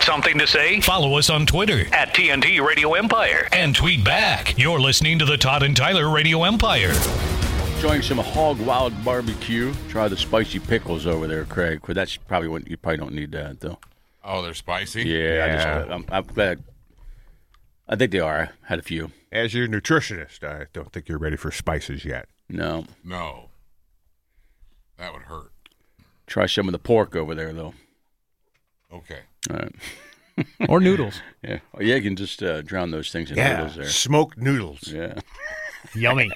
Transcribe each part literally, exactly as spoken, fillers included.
something to say? Follow us on Twitter At T N T Radio Empire. and tweet back. You're listening to the Todd and Tyler Radio Empire. Enjoying some Hog Wild barbecue. Try the spicy pickles over there, Craig. But that's probably what you probably don't need that though. Oh, they're spicy? Yeah, I just, I'm, I'm glad. I think they are. I had a few. As your nutritionist, I don't think you're ready for spices yet. No. No. That would hurt. Try some of the pork over there, though. Okay. All right. Or noodles. Yeah. Oh, yeah, you can just uh, drown those things in Yeah, noodles there. smoked noodles. Yeah. Yummy.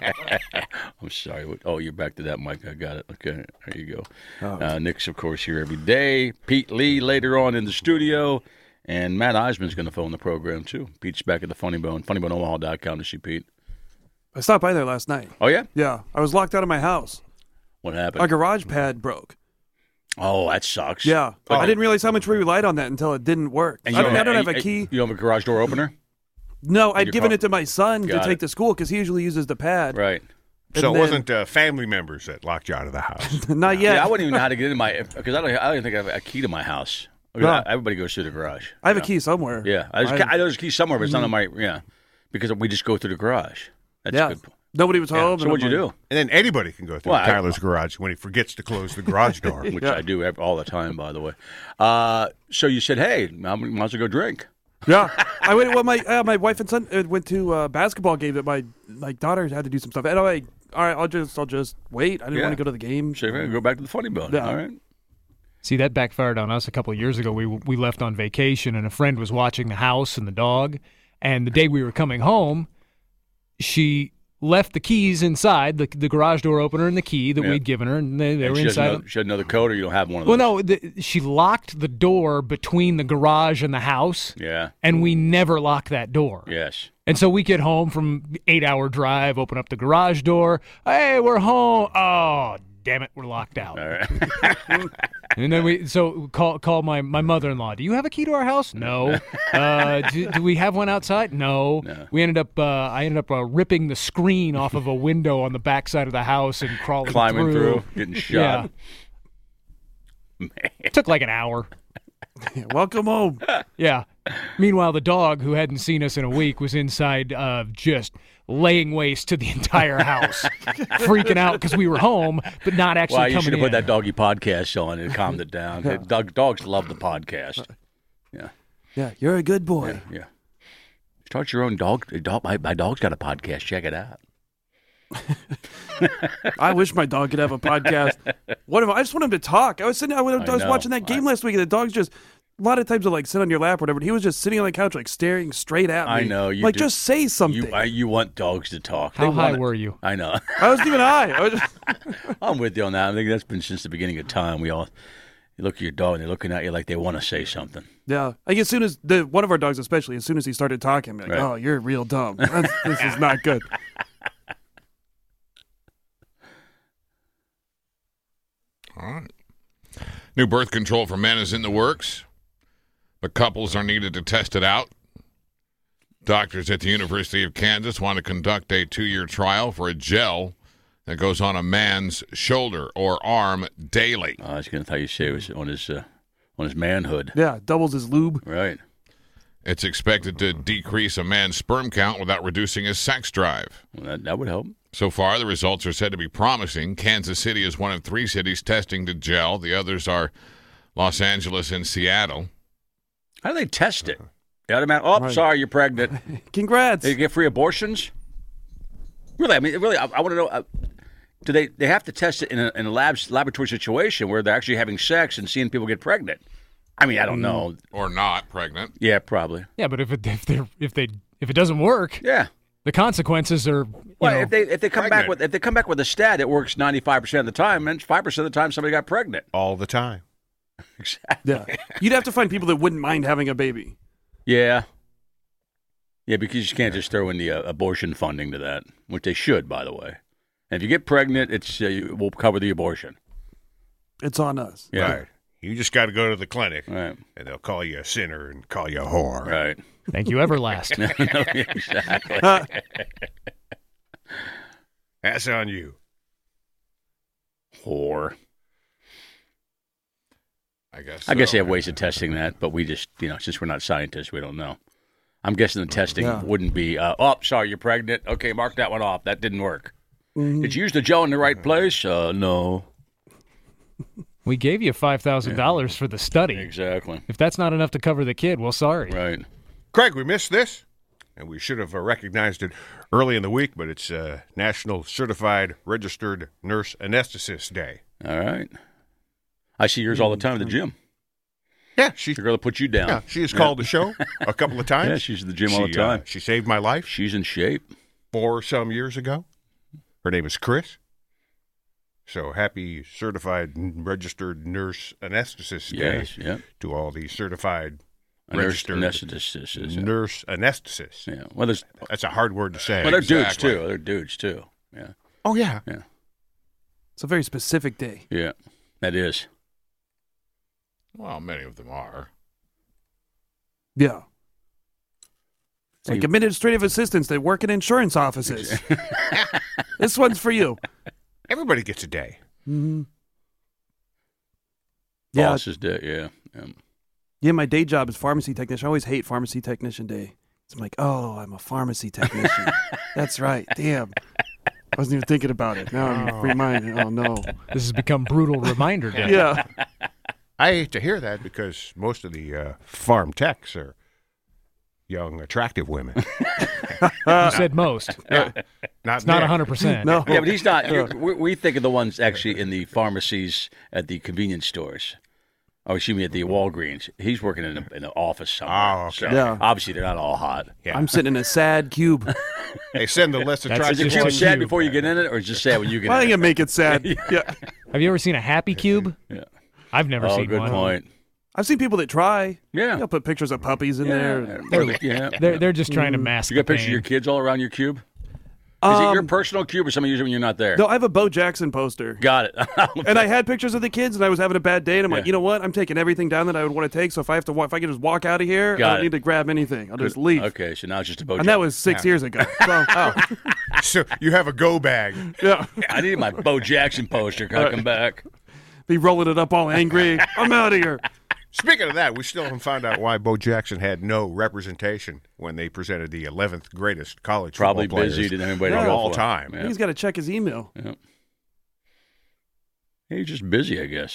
I'm sorry. What- Oh, you're back to that, Mike. I got it. Okay. There you go. Uh, Nick's, of course, here every day. Pete Lee later on in the studio. And Matt Eisman's going to phone the program, too. Pete's back at the Funny Bone. funny bone omaha dot com to see Pete. I stopped by there last night. Oh, yeah? Yeah, I was locked out of my house. What happened? Our garage pad broke. Oh, that sucks. Yeah, Oh. I didn't realize how much we relied on that until it didn't work. And I don't, you I don't have and- a key. You don't have a garage door opener? No, I'd your given car- it to my son Got to take it. to school because he usually uses the pad. Right. So And it then- wasn't uh, family members that locked you out of the house. Not yet. Yeah, I wouldn't even know how to get into my because I don't. I don't even think I have a key to my house. No. Everybody goes through the garage. I have you a key somewhere. know? Yeah, I, just, I- I know there's a key somewhere, but it's not on my yeah because we just go through the garage. That's yeah. good. Nobody was home. So and what'd I'm you like, do? And then anybody can go through Well, I- Tyler's garage when he forgets to close the garage door. Which Yeah. I do ev- all the time, by the way. Uh, so you said, "Hey, I might as well go drink." Yeah, I went. Well, my uh, my wife and son uh, went to a basketball game that my my daughter had to do some stuff. And I'm like, all right, I'll just I'll just wait. I didn't Yeah. want to go to the game. So hey, go back to the Funny Bone. Yeah. All right. See, that backfired on us a couple of years ago. We we left on vacation, and a friend was watching the house and the dog. And the day we were coming home, she left the keys inside, the the garage door opener and the key that Yeah. we'd given her, and they, they And were she, has inside. another, she had another code, or you don't have one of well, those? no, the, she locked the door between the garage and the house, Yeah. and we never locked that door. Yes. And so we get home from eight-hour drive, open up the garage door. Hey, we're home. Oh, damn it, we're locked out. All right. And then we so call call my, my mother-in-law. Do you have a key to our house? No. Uh, do, do we have one outside? No. No. We ended up. Uh, I ended up uh, ripping the screen off of a window on the backside of the house and crawling Climbing through. through, getting shot. Yeah. It took like an hour. Welcome home. Yeah. Meanwhile, the dog, who hadn't seen us in a week, was inside, uh, just laying waste to the entire house, freaking out because we were home, but not actually Well, you coming should have in. put that doggy podcast on and calmed it down. Dog, dogs love the podcast. Yeah. Yeah, you're a good boy. Yeah. Start your own dog. dog my, my dog's got a podcast. Check it out. I wish my dog could have a podcast. What if I just want him to talk? I was sitting. I was, I was know. watching that game I- last week, and the dog's just. A lot of times they'll like sit on your lap or whatever. But he was just sitting on the couch, like staring straight at me. I know, you like, do- just say something. You I, you want dogs to talk. How They high want it. were you? I know. I wasn't even high. I was just, I'm with you on that. I think that's been since the beginning of time. We all you look at your dog and they're looking at you like they want to say something. yeah. Like as soon as the one of our dogs, especially, as soon as he started talking, I'm like, Right. oh, you're real dumb. That's, this is not good. All right. New birth control for men is in the works, but couples are needed to test it out. Doctors at the University of Kansas want to conduct a two-year trial for a gel that goes on a man's shoulder or arm daily. Oh, that's going to how you say it was on his uh, on his manhood. Yeah, doubles his lube. Right. It's expected to decrease a man's sperm count without reducing his sex drive. Well, that, that would help. So far, the results are said to be promising. Kansas City is one of three cities testing the gel. The others are Los Angeles and Seattle. How do they test it? You know what I mean? Oh, Right. sorry, you're pregnant. Congrats. They get free abortions? Really? I mean, really, I, I want to know. Uh, do they, they have to test it in a, in a lab, laboratory situation where they're actually having sex and seeing people get pregnant? I mean, I don't know. Or not pregnant. Yeah, probably. Yeah, but if it if they if they if it doesn't work, Yeah. the consequences are. You Well, know, if they if they come pregnant. back with if they come back with a stat that works ninety five percent of the time, and five percent of the time somebody got pregnant. All the time. Exactly. Yeah. You'd have to find people that wouldn't mind having a baby. Yeah. Yeah, because you can't just throw in the uh, abortion funding to that, which they should, by the way. And if you get pregnant, it's uh, you- we'll cover the abortion. It's on us. Yeah. Right. You just got to go to the clinic, Right. and they'll call you a sinner and call you a whore. Right. thank you, Everlast. Exactly. That's on you. Whore. I guess. I guess so. they have ways of testing that, but we just, you know, since we're not scientists, we don't know. I'm guessing the testing Yeah. wouldn't be, uh, oh, sorry, you're pregnant. Okay, mark that one off. That didn't work. Mm-hmm. Did you use the gel in the right place? Uh, no. We gave you five thousand dollars for the study. Exactly. If that's not enough to cover the kid, well, sorry. Right. Craig, we missed this, and we should have uh, recognized it early in the week, but it's uh, National Certified Registered Nurse Anesthetist Day. All right. I see yours all the time at the gym. Yeah, she, The girl that put you down. yeah, she has called the show a couple of times. Yeah, she's at the gym all the She, uh, time. she saved my life She's in shape. four some years ago. Her name is Chris. So happy Certified Registered Nurse Anesthetist Yes, Day yeah. to all the certified A nurse registered anesthetist. Yeah. nurse anesthetists. Yeah. Well, there's, That's a hard word to say. well, they're dudes, Exactly. too. They're dudes, too. Yeah. Oh, yeah. It's a very specific day. Yeah. That is. Well, many of them are. Yeah. It's So like you- administrative assistants that work in insurance offices. This one's for you. Everybody gets a day. Mm-hmm. Yeah, Boss's day, yeah. yeah. yeah. My day job is pharmacy technician. I always hate pharmacy technician day. It's like, oh, I'm a pharmacy technician. That's right. Damn. I wasn't even thinking about it. Now I'm reminded. Oh no. This has become brutal reminder day. Yeah. I hate to hear that because most of the uh, farm techs are young, attractive women. You said most. Yeah. Not It's not Nick. one hundred percent. No. Yeah, but he's not. you're- We, we think of the ones actually in the pharmacies at the convenience stores. Oh, excuse me, at the Walgreens. He's working in, a, in an office somewhere. Oh, okay. So Yeah. obviously, they're not all hot. Yeah. I'm sitting in a sad cube. They send the less That's- Is attractive the cube ones. sad before you get in it, or is it just sad when you get I in think it? I make it sad. Yeah. Have you ever seen a happy cube? Yeah. I've never Oh, seen good one. point. I've seen people that try. Yeah. They'll put pictures of puppies in there. They're, yeah. They're they're just trying to mask You got the pictures of pain. your kids all around your cube? Is it your Um, personal cube, or somebody use it when you're not there? No, I have a Bo Jackson poster. Got it. And I had pictures of the kids, and I was having a bad day, and I'm like, Yeah. you know what? I'm taking everything down that I would want to take. So if I have to, wa- if I can just walk out of here, Got I don't it. need to grab anything. I'll just leave. Okay, so now it's just a Bo And that Jackson. was six years ago. So, oh, So you have a go bag. yeah, I need my Bo Jackson poster. Can I come back? be rolling it up all angry. I'm out of here. Speaking of that, we still haven't found out why Bo Jackson had no representation when they presented the eleventh greatest college Probably football busy. players Didn't have anybody to of go all for. time. Yeah. He's got to check his email. He's just busy, I guess.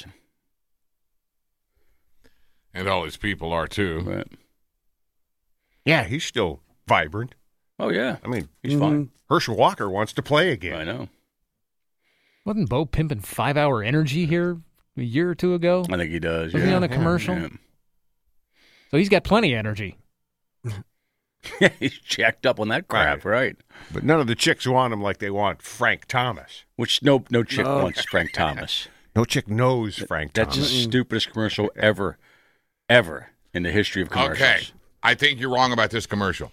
And all his people are too. Right. Yeah, he's still vibrant. Oh, yeah. I mean, He's fine. Herschel Walker wants to play again. I know. Wasn't Bo pimping five hour energy here a year or two ago? I think he does. Was yeah. he on a commercial? Yeah. So he's got plenty of energy. Yeah, he's jacked up on that crap, right? But none of the chicks want him like they want Frank Thomas. Which no no chick No. wants Frank Thomas. No chick knows Frank That's Thomas. the stupidest commercial ever, ever in the history of commercials. Okay. I think you're wrong about this commercial.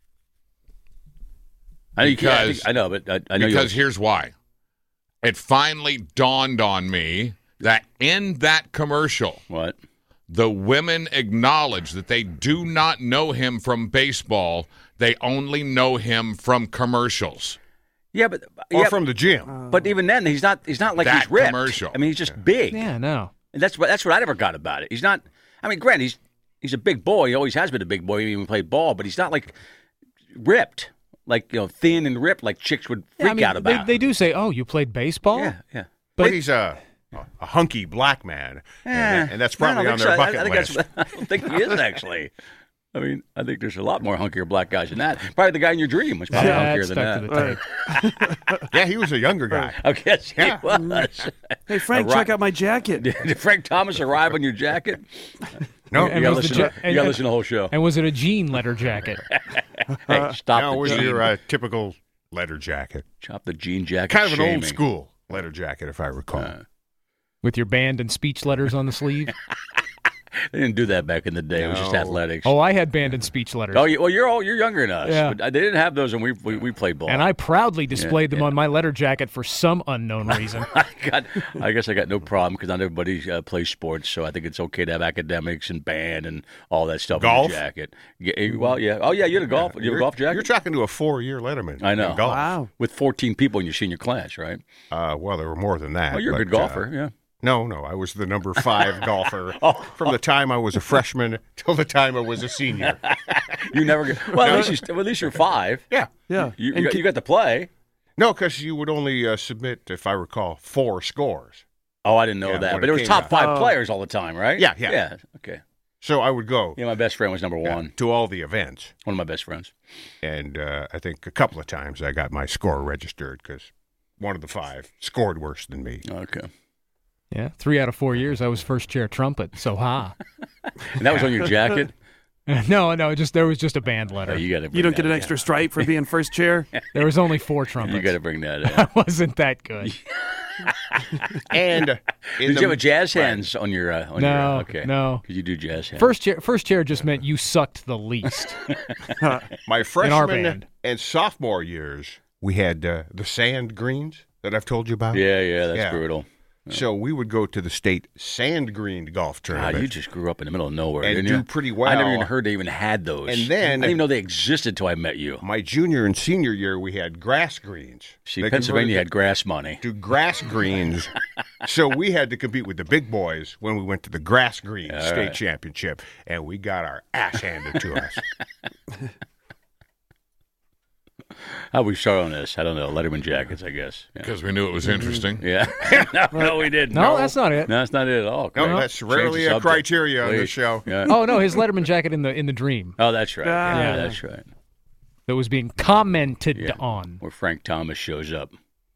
I, think, yeah, I, Because- think- I know, but I, I know Because you. here's why. It finally dawned on me that in that commercial, What? the women acknowledge that they do not know him from baseball. They only know him from commercials. Yeah, but or yeah, from the gym. but even then, he's not. He's not like That he's ripped. commercial. I mean, he's just big. Yeah, no. And that's what that's what I never got about it. He's not. I mean, granted, he's he's a big boy. He always has been a big boy. He even played ball, but he's not like ripped, like you know, thin and ripped, like chicks would freak Yeah, I mean, out about. They, they do say, "Oh, you played baseball?" Yeah, yeah. But he's a, a hunky black man. and, and that's probably I on don't their think so. bucket I, I think list. That's, I don't think he is actually. I mean, I think there's a lot more hunkier black guys than that. Probably the guy in your dream was probably Yeah, hunkier that than stuck that. to the tape. Yeah, he was a younger guy. I guess he Yeah. was. Hey, Frank, Right. check out my jacket. Did Frank Thomas arrive on your jacket? No, You And gotta was the listen, ja- to, you and- gotta listen to the whole show. And was it a jean leather jacket? Hey, stop no, it the was jean. your uh, typical leather jacket. Chop the jean jacket. Kind of an shaming. old school leather jacket, if I recall. Uh, With your band and speech letters on the sleeve? They didn't do that back in the day. It was just No. athletics. Oh, I had band and speech letters. Oh, you, well, you're all, you're younger than us. Yeah. But they didn't have those when we we, we played ball. And I proudly displayed Yeah, them on my letter jacket for some unknown reason. I got. I guess I got no problem because not everybody uh, plays sports, so I think it's okay to have academics and band and all that stuff Golf? in your jacket. Yeah, well, yeah. Oh, yeah. You had a golf. You have a You're- golf jacket. You're talking to a four-year letterman. I know. in golf. Wow. With fourteen people in your senior class, right? Uh, well, there were more than that. Well, you're a but, good golfer. uh, yeah. No, no, I was the number five golfer Oh. from the time I was a freshman till the time I was a senior. You never get. Well, at least, you, well, at least you're five. Yeah. Yeah. You, you, And got, can- you got to play. No, because you would only uh, submit, if I recall, four scores. Oh, I didn't know Yeah, that. when But it it was came top out. five Oh. players all the time, right? Yeah, yeah. Yeah, okay. So I would go Yeah, my best friend was number yeah, one. to all the events. One of my best friends. And uh, I think a couple of times I got my score registered because one of the five scored worse than me. Okay. Yeah, three out of four years I was first chair trumpet. So ha. And that was on your jacket? no, no, just there was just a band Oh, letter. you got to. You don't get an extra stripe for being first chair. There was only four You trumpets. got to bring that in. I wasn't that good. And uh, in Did the, you have a jazz right. hands on your? Uh, on No, your, uh, okay. no. Because you do jazz hands. First chair, first chair just meant you sucked the least. My our freshman band. and sophomore years, we had uh, the sand greens that I've told you about. Yeah, yeah, that's Yeah. brutal. So we would go to the state sand green golf tournament. God, you just grew up in the middle of nowhere, And didn't do you? pretty I never well. even heard they even had those. And then- I didn't even know they existed till I met you. My junior and senior year, we had grass greens. See, They Pennsylvania had converted grass money. it to grass greens. So we had to compete with the big boys when we went to the grass green All state right. championship, and we got our ass handed to us. How we start on this? I don't know. Letterman jackets, I guess. Yeah. Because we knew it was interesting. Yeah. no, no, we didn't. No, that's not it. No, that's not it at all. No, Craig. that's Change rarely the a subject, criteria on please. this show. Yeah. Oh no, his Letterman jacket in the in the dream Oh, that's right. Ah. Yeah, that's right. that was being commented Yeah. on. Where Frank Thomas shows up.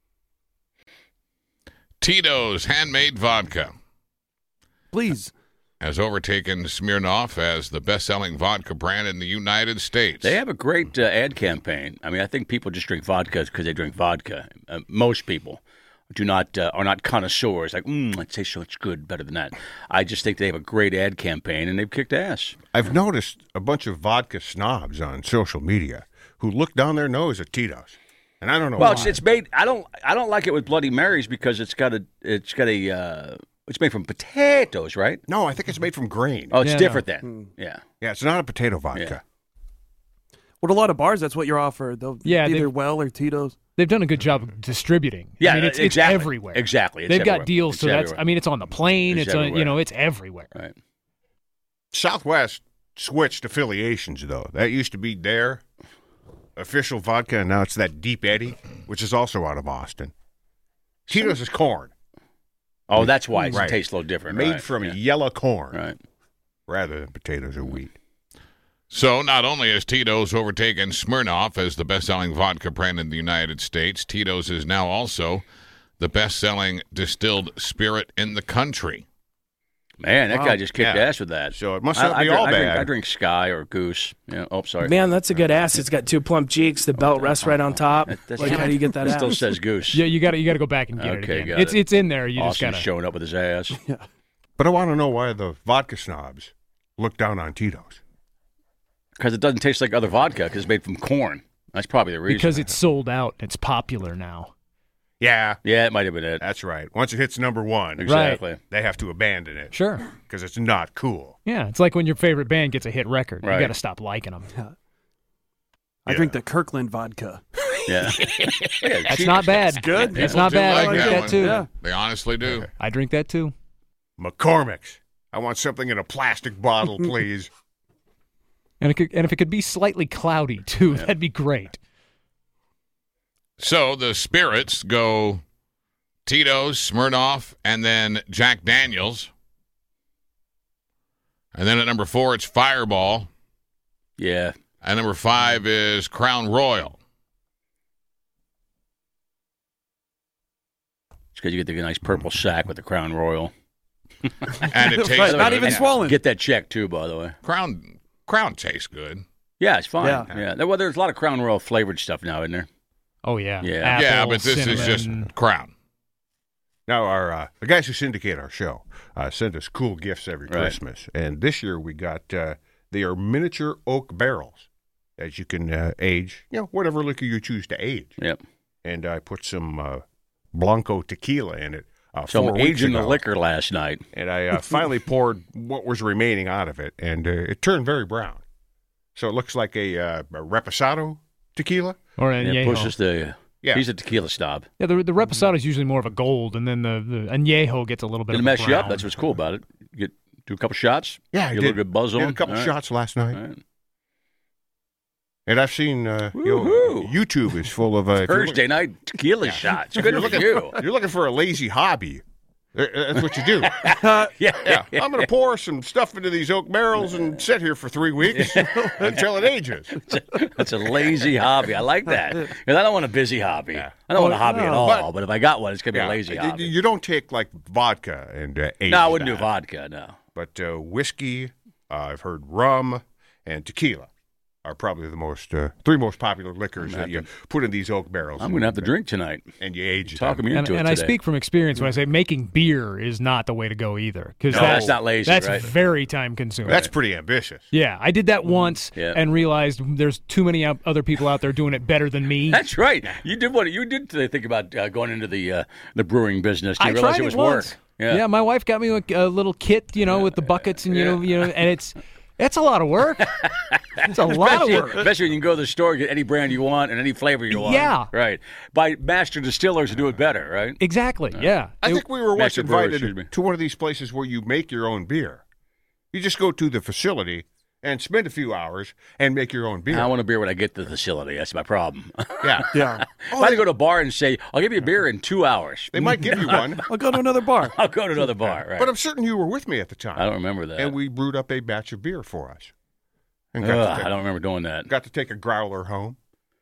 Tito's handmade vodka Please. has overtaken Smirnoff as the best-selling vodka brand in the United States. They have a great uh, ad campaign. I mean, I think people just drink vodka because they drink vodka. Uh, most people do not uh, are not connoisseurs. Like, mm, it tastes so much good, better than that. I just think they have a great ad campaign, and they've kicked ass. I've noticed a bunch of vodka snobs on social media who look down their nose at Tito's, and I don't know Well, why. it's, it's made. I don't. I don't like it with Bloody Marys because it's got a. It's got a. Uh, it's made from potatoes, right? no, I think it's made from grain. Oh, it's Yeah, different no. then. Yeah. Yeah, it's not a potato vodka. Well, a lot of bars, that's what you're offered. They'll Yeah, either they- Well or Tito's. They've done a good job of distributing. Yeah, I mean, it's, exactly. it's everywhere. Exactly. It's They've everywhere. got deals, It's so that's. everywhere. I mean, it's on the plane. It's It's, on. everywhere. You know, it's everywhere. Right. Southwest switched affiliations, though. That used to be their official vodka, and now it's that Deep Eddy, which is also out of Austin. Tito's is corn, Oh, that's why it Right. tastes a little different. made right. from yeah. yellow corn Right. rather than potatoes or wheat. So, not only has Tito's overtaken Smirnoff as the best-selling vodka brand in the United States, Tito's is now also the best-selling distilled spirit in the country. Man, that Wow. guy just kicked Yeah. ass with that. So it must I- not I be drink- all I drink, bad. I drink Sky or Goose. Yeah. Oh, sorry. Man, that's a good ass. It's got two plump cheeks. The belt rests right on top. That- that's- Like, how do you get that It ass? still says Goose. Yeah, you got to you got to go back and get Okay, it again. got It's it. it's in there. You just Austin's got to. showing up with his ass. But I want to know why the vodka snobs look down on Tito's. Because it doesn't taste like other vodka because it's made from corn. That's probably the reason. Because it's sold out. It's popular now. Yeah, Yeah, it might have been it. that's right. Once it hits number one, Exactly. they have to abandon it Sure. because it's not cool. Yeah, it's like when your favorite band gets a hit record. Right. You got to stop liking them. I Yeah. drink the Kirkland vodka. Yeah. Yeah, That's cheap- not bad. good. It's People not do bad. like I drink that that one. too. Yeah. They honestly do. I drink that too. McCormick's. I want something in a plastic bottle, please. And it could, and if it could be slightly cloudy too, that'd be great. So, the spirits go Tito's, Smirnoff, and then Jack Daniels. And then at number four, it's Fireball. Yeah. And number five is Crown Royal. It's because you get the nice purple sack with the Crown Royal. And it tastes Right, not good. even swollen. Get that check, too, by the way. Crown Crown tastes good. Yeah, it's fine. Yeah. Yeah. There- Well, there's a lot of Crown Royal flavored stuff now, isn't there? Oh yeah. Yeah. Apple, yeah, but this is just cinnamon. Crown. Now, our uh, the guys who syndicate our show uh, send us cool gifts every Right. Christmas, and this year we got uh, they are miniature oak barrels that you can uh, age, you know, whatever liquor you choose to age. Yep. And I put some uh, Blanco tequila in it. Uh, So four I'm weeks aging the ago, liquor last night. and I uh, finally poured what was remaining out of it, and uh, it turned very brown. So it looks like a, uh, a reposado tequila. or And it añejo. pushes the Yeah. He's a tequila snob. Yeah, the the reposado is usually more of a gold, and then the, the añejo gets a little bit It'll of a mess you up. brown. That's what's cool about it. You get do a couple shots. Yeah, I get a did. little good buzz on. Did a couple All right. shots last night. All right. And I've seen uh, you know, Woo-hoo. YouTube is full of uh, if you're Thursday night tequila shots. If Good you're for looking, you. you're looking for a lazy hobby. Uh, That's what you do. Yeah, Yeah, I'm going to pour some stuff into these oak barrels and sit here for three weeks until it ages. That's a lazy hobby. I like that. Because I don't want a busy hobby. I don't want a hobby at all. But- But, if I got one, it's going to be Yeah, a lazy you- hobby. You don't take like vodka and uh, age no, I wouldn't do that. vodka. No. But uh, whiskey, uh, I've heard rum and tequila are probably the most uh, three most popular liquors that you put in these oak barrels. I'm going to have to drink tonight. and you age Talking them. me And, into and it I today. speak from experience when I say making beer is not the way to go either. Because No, that's not lazy, That's right? very time consuming. That's pretty ambitious. Yeah, I did that once Yeah. and realized there's too many out- other people out there doing it better than me. That's right. You did what you did to think about uh, going into the uh, the brewing business. You I realized tried it was once. work. Yeah. my wife got me a, a little kit, you know, with the buckets and you know, you know, and it's it's a lot of work. It's a lot of Especially, work. especially when you can go to the store, get any brand you want and any flavor you want. Yeah. Right. By master distillers to do it better, right? Exactly. Yeah. I It- think we were once Master brewer, excuse me. invited to one of these places where you make your own beer. You just go to the facility and spend a few hours and make your own beer. I want a beer when I get to the facility. That's my problem. yeah. Yeah. if I go to a bar and say, I'll give you a beer in two hours, They might give you one, I'll go to another bar. I'll go to another bar. Right. but I'm certain you were with me at the time. I don't remember that. And we brewed up a batch of beer for us. And got, Ugh, to take, I don't remember doing that. got to take a growler home.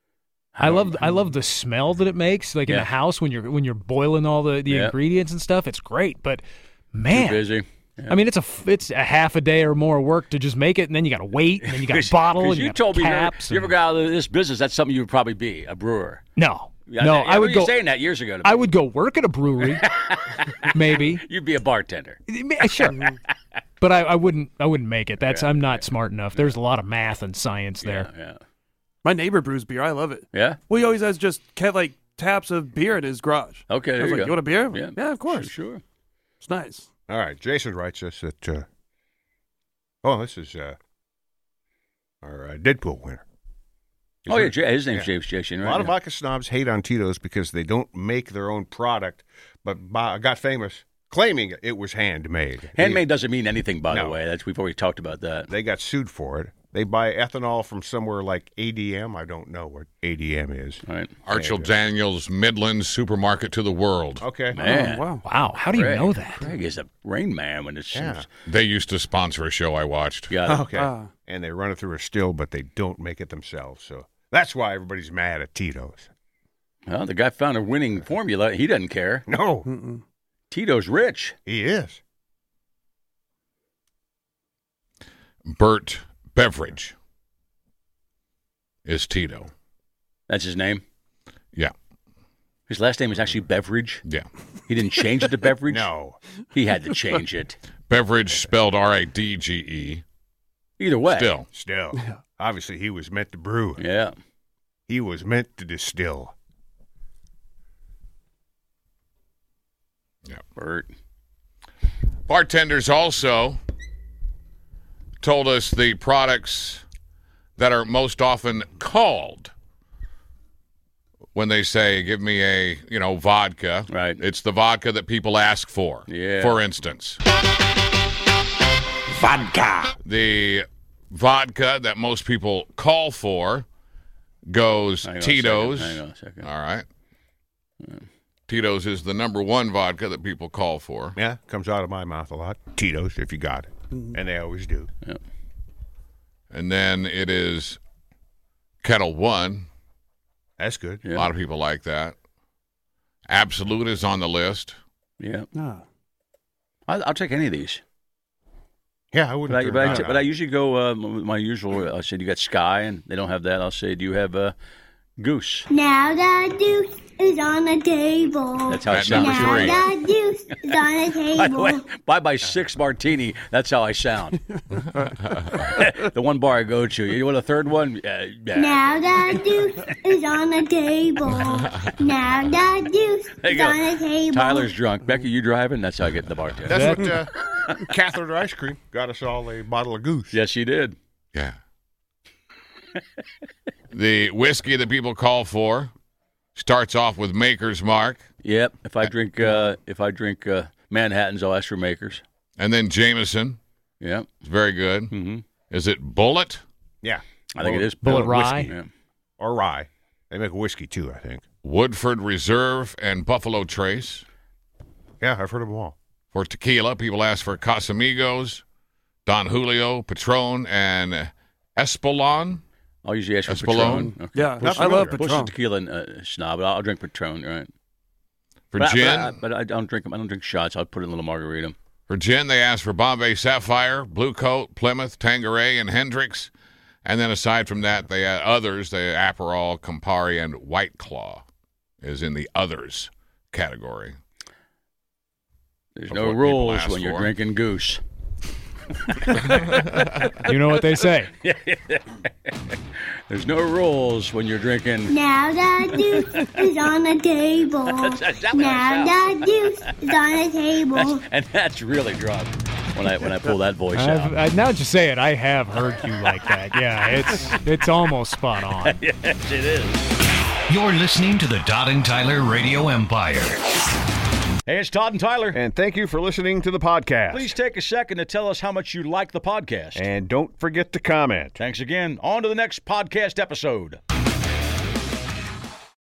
I love I love the smell that it makes, like in Yeah. the house when you're when you're boiling all the, the Yeah. ingredients and stuff. It's great, but Too man, busy. I mean, it's a f- it's a half a day or more work to just make it, and then you got to wait, and then you got to bottle, and you, you, got told me you never, caps. you ever and- got out of this business. That's something you would probably be, a brewer. no, Yeah, no, I, I would you go. saying that years ago. To me. I would go work at a brewery, maybe. You'd be a bartender. Sure, but I, I wouldn't. I wouldn't make it. That's I'm not smart enough. There's a lot of math and science there. Yeah, yeah. My neighbor brews beer. I love it. Yeah? Well, he always has just kept like taps of beer at his garage. Okay, I there was you like, go. you want a beer? Yeah, Yeah, of course. Sure. sure. It's nice. All right. Jason writes us that, uh, oh, this is uh, our uh, Deadpool winner. Is Oh, yeah, there- J- his name's yeah. James Jason, A right? lot of Yeah. vodka snobs hate on Tito's because they don't make their own product, but by, got famous claiming it was handmade. Handmade doesn't mean anything, by the No. way. That's We've already talked about that. They, they got sued for it. They buy ethanol from somewhere like A D M. I don't know what A D M is. All right. Archel Daniels Midland Supermarket to the world. Okay. Man. Oh, wow. Wow, how do you Craig, know that? Craig is a Rain Man when it's. Yeah. They used to sponsor a show I watched. Got it. Okay. Ah. And they run it through a still, but they don't make it themselves. So that's why everybody's mad at Tito's. Well, the guy found a winning formula. He doesn't care. No, Mm-mm. Tito's rich. he is. Burt Beverage is Tito. That's his name. Yeah, His last name is actually Beverage. yeah. He didn't change it to Beverage. No. He had to change it. Beverage spelled R I D G E. Either way. Still. Still. Obviously, he was meant to brew. Yeah. He was meant to distill. Bert. Bartenders also told us the products that are most often called when they say, give me a, you know, vodka. Right. It's the vodka that people ask for. Yeah. For instance, Vodka. the vodka that most people call for goes Hang on a Tito's. second. Hang on a second. All right. Tito's is the number one vodka that people call for. Yeah, comes out of my mouth a lot. Tito's, if you got it. And they always do. And then it is Kettle One. That's good. Yeah. A lot of people like that. Absolute is on the list. Yeah. Ah. I'll, I'll take any of these. Yeah, I wouldn't. But I, turn but I, mine t- down. but I usually go uh, m- my usual. I said you got Sky, and they don't have that. I'll say, do you have uh, Goose? Now the juice is on the table. That's how it At sounds. number now three. the juice is on the By the way, table. by my sixth martini, that's how I sound. The one bar I go to. You want a third one? Uh, yeah. Now the juice is on the table. Now the juice There you is on go. the table. Tyler's drunk. Becky, you driving? That's how I get in the bartender. That's what uh, Catherine Ice Cream got us all a bottle of Goose. Yes, she did. Yeah. The whiskey that people call for, Starts off with Maker's Mark. Yep. If I drink, uh, if I drink uh, Manhattans, I'll ask for Makers. And then Jameson. Yep. It's very good. Mm-hmm. Is it Bullet? Yeah. I think it is Bullet Bullet Rye. whiskey. Yeah. Or rye. They make whiskey, too, I think. Woodford Reserve and Buffalo Trace. Yeah, I've heard of them all. For tequila, people ask for Casamigos, Don Julio, Patron, and Espolon. I'll usually ask for Espolon. Patron. Okay. Yeah, That's I love familiar. Bush's Patron. tequila and uh, snob, but I'll, I'll drink Patron, right? For but, gin, I, but, I, but I don't drink 'em- I don't drink shots. I'll put in a little margarita. for gin, they ask for Bombay Sapphire, Blue Coat, Plymouth, Tanqueray, and Hendricks. And then aside from that, they add others. They Aperol, Campari, and White Claw is in the others category. There's Of no what people rules ask when you're for. drinking goose. You know what they say. There's no rules when you're drinking. Now the juice is on the table. That's exactly Now how it the juice is on the table. And that's really drunk when I when I pull that voice I've, out. I, now that you say it, I have heard you like that. Yeah, it's it's almost spot on. Yes, it is. You're listening to the Todd and Tyler Radio Empire. Hey, it's Todd and Tyler. And thank you for listening to the podcast. Please take a second to tell us how much you like the podcast. And don't forget to comment. Thanks again. On to the next podcast episode.